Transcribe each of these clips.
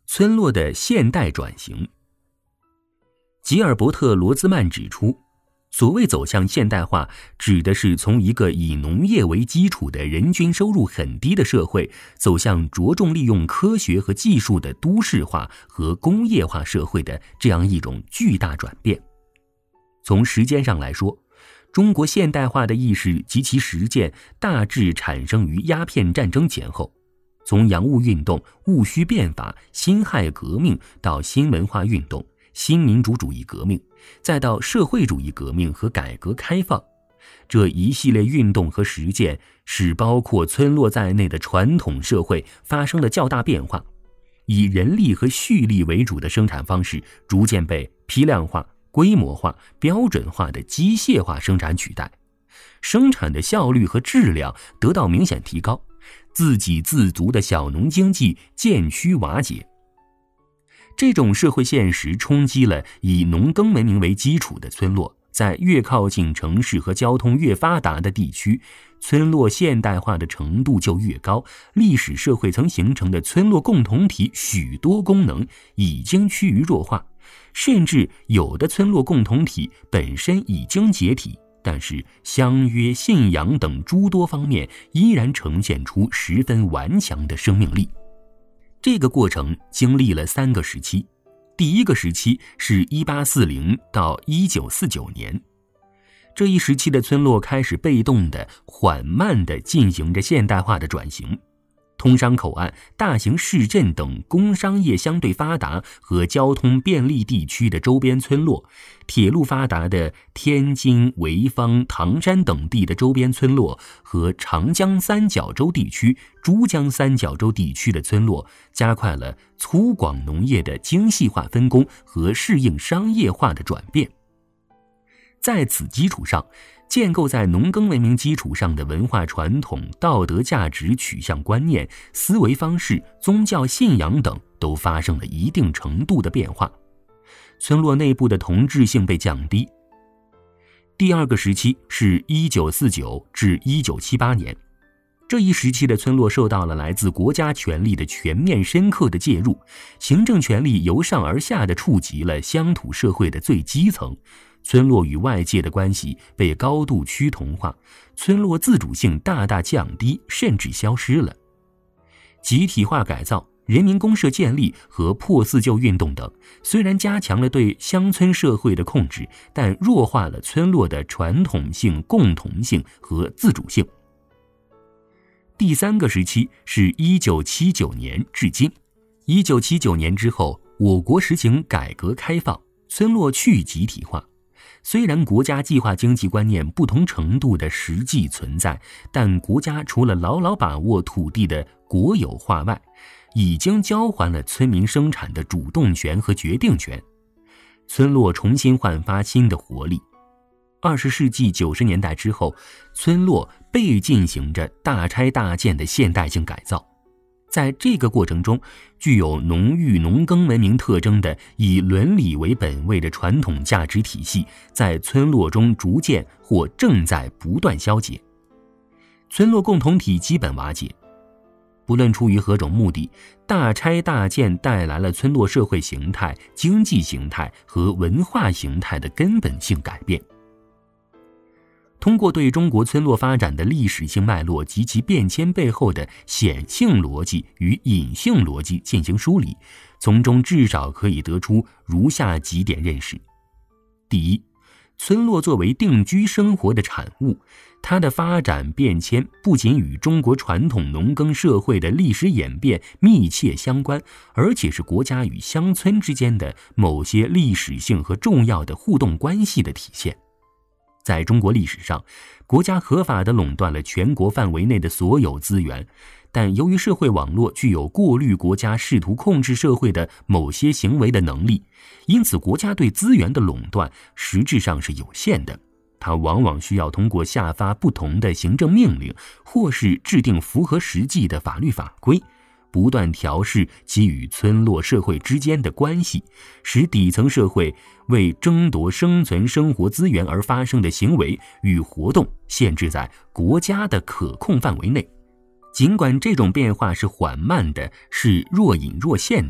村落的现代转型。吉尔伯特·罗兹曼指出，所谓走向现代化，指的是从一个以农业为基础的人均收入很低的社会，走向着重利用科学和技术的都市化和工业化社会的这样一种巨大转变。从时间上来说，中国现代化的意识及其实践大致产生于鸦片战争前后。从洋务运动、戊戌变法、辛亥革命到新文化运动、新民主主义革命，再到社会主义革命和改革开放，这一系列运动和实践使包括村落在内的传统社会发生了较大变化，以人力和畜力为主的生产方式逐渐被批量化、规模化、标准化的机械化生产取代，生产的效率和质量得到明显提高，自给自足的小农经济渐趋瓦解。这种社会现实冲击了以农耕文明为基础的村落，在越靠近城市和交通越发达的地区，村落现代化的程度就越高，历史社会曾形成的村落共同体许多功能已经趋于弱化，甚至有的村落共同体本身已经解体，但是相约、信仰等诸多方面依然呈现出十分顽强的生命力。这个过程经历了3个时期，第一个时期是1840到1949年。这一时期的村落开始被动的、缓慢地进行着现代化的转型。通商口岸、大型市镇等工商业相对发达和交通便利地区的周边村落，铁路发达的天津、潍坊、唐山等地的周边村落和长江三角洲地区、珠江三角洲地区的村落，加快了粗犷农业的精细化分工和适应商业化的转变。在此基础上，建构在农耕文明基础上的文化传统、道德价值取向观念、思维方式、宗教信仰等都发生了一定程度的变化，村落内部的同质性被降低。第二个时期是1949至1978年，这一时期的村落受到了来自国家权力的全面深刻的介入，行政权力由上而下地触及了乡土社会的最基层，村落与外界的关系被高度趋同化，村落自主性大大降低，甚至消失了。集体化改造、人民公社建立和破四旧运动等，虽然加强了对乡村社会的控制，但弱化了村落的传统性、共同性和自主性。第3个时期是1979年至今。1979年之后，我国实行改革开放，村落去集体化。虽然国家计划经济观念不同程度的实际存在，但国家除了牢牢把握土地的国有化外，已经交还了村民生产的主动权和决定权，村落重新焕发新的活力。20世纪90年代之后，村落被进行着大拆大建的现代性改造。在这个过程中，具有农育农耕文明特征的以伦理为本位的传统价值体系，在村落中逐渐或正在不断消解，村落共同体基本瓦解。不论出于何种目的，大拆大建带来了村落社会形态、经济形态和文化形态的根本性改变。通过对中国村落发展的历史性脉络及其变迁背后的显性逻辑与隐性逻辑进行梳理，从中至少可以得出如下几点认识。第一，村落作为定居生活的产物，它的发展变迁不仅与中国传统农耕社会的历史演变密切相关，而且是国家与乡村之间的某些历史性和重要的互动关系的体现。在中国历史上，国家合法地垄断了全国范围内的所有资源，但由于社会网络具有过滤国家试图控制社会的某些行为的能力，因此国家对资源的垄断实质上是有限的。它往往需要通过下发不同的行政命令，或是制定符合实际的法律法规，不断调试其与村落社会之间的关系，使底层社会为争夺生存生活资源而发生的行为与活动限制在国家的可控范围内。尽管这种变化是缓慢的，是若隐若现的，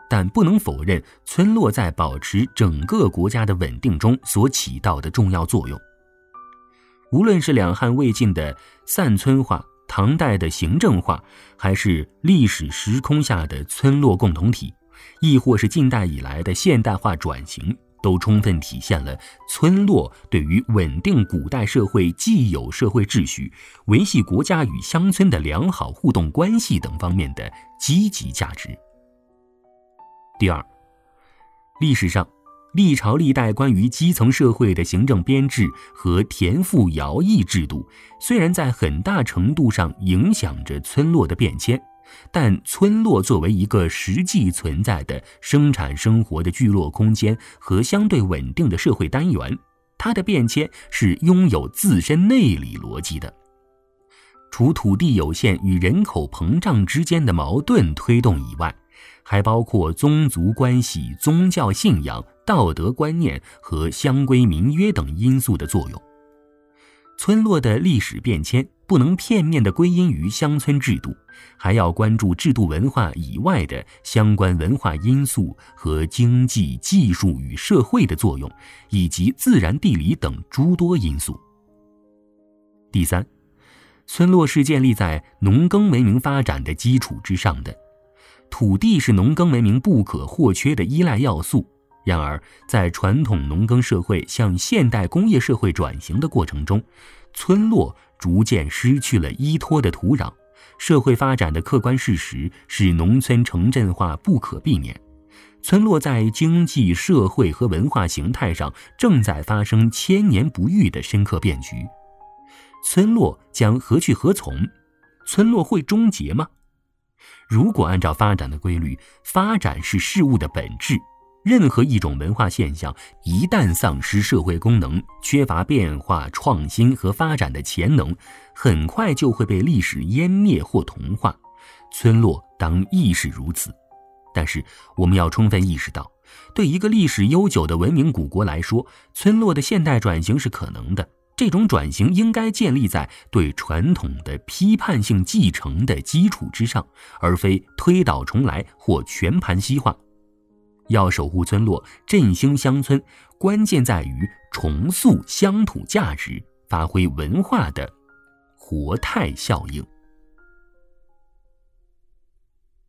但不能否认村落在保持整个国家的稳定中所起到的重要作用。无论是两汉魏晋的散村化、唐代的行政化，还是历史时空下的村落共同体，亦或是近代以来的现代化转型，都充分体现了村落对于稳定古代社会既有社会秩序、维系国家与乡村的良好互动关系等方面的积极价值。第二，历史上历朝历代关于基层社会的行政编制和田赋徭役制度，虽然在很大程度上影响着村落的变迁，但村落作为一个实际存在的生产生活的聚落空间和相对稳定的社会单元，它的变迁是拥有自身内里逻辑的。除土地有限与人口膨胀之间的矛盾推动以外，还包括宗族关系、宗教信仰、道德观念和乡规民约等因素的作用。村落的历史变迁不能片面地归因于乡村制度，还要关注制度文化以外的相关文化因素和经济、技术与社会的作用，以及自然地理等诸多因素。第三，村落是建立在农耕文明发展的基础之上的，土地是农耕文明不可或缺的依赖要素。然而，在传统农耕社会向现代工业社会转型的过程中，村落逐渐失去了依托的土壤。社会发展的客观事实使农村城镇化不可避免。村落在经济、社会和文化形态上正在发生千年不遇的深刻变局。村落将何去何从？村落会终结吗？如果按照发展的规律，发展是事物的本质。任何一种文化现象一旦丧失社会功能，缺乏变化、创新和发展的潜能，很快就会被历史湮灭或同化。村落当亦是如此。但是我们要充分意识到，对一个历史悠久的文明古国来说，村落的现代转型是可能的。这种转型应该建立在对传统的批判性继承的基础之上，而非推倒重来或全盘西化。要守护村落、振兴乡村，关键在于重塑乡土价值，发挥文化的活态效应。